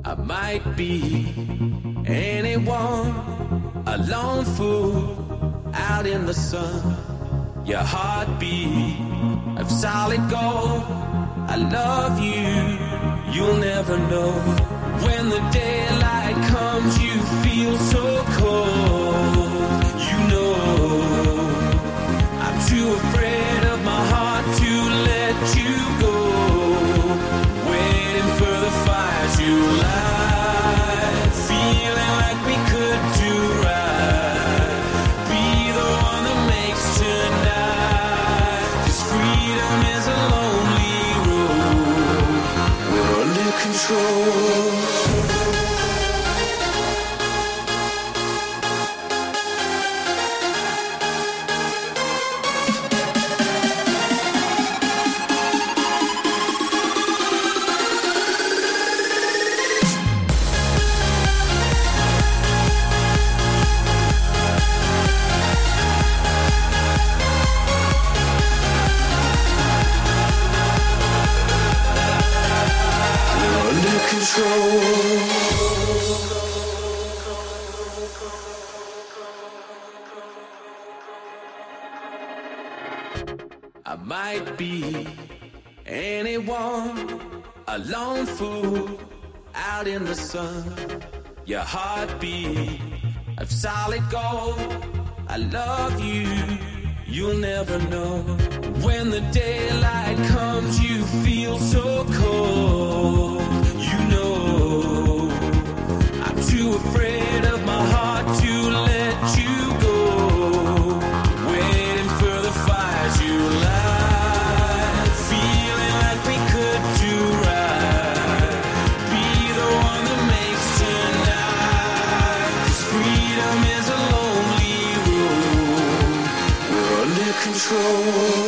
I might be anyone, a lone fool out in the sun. Your heartbeat of solid gold. I love you, you'll never know. When the daylight comes, you feel so cold. You know, I'm too afraid of my heart to let you go. Waiting for the fire to light, feeling like we could do right. Be the one that makes tonight. 'Cause freedom is a lonely road. We're under control. I might be anyone, a lone fool out in the sun. Your heartbeat of solid gold. I love you, you'll never know. When the daylight comes, you feel so cold. You know, I'm too afraid of my heart to let you go. Waiting for the fire to light, feeling like we could do right. Be the one that makes tonight. 'Cause freedom is a lonely road. We're under control.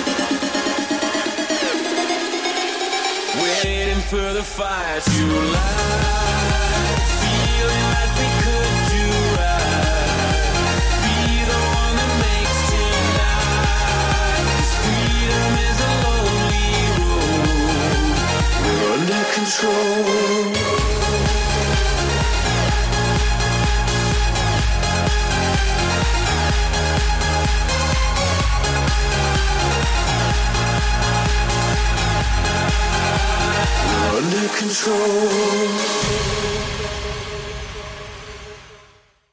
For the fire to light.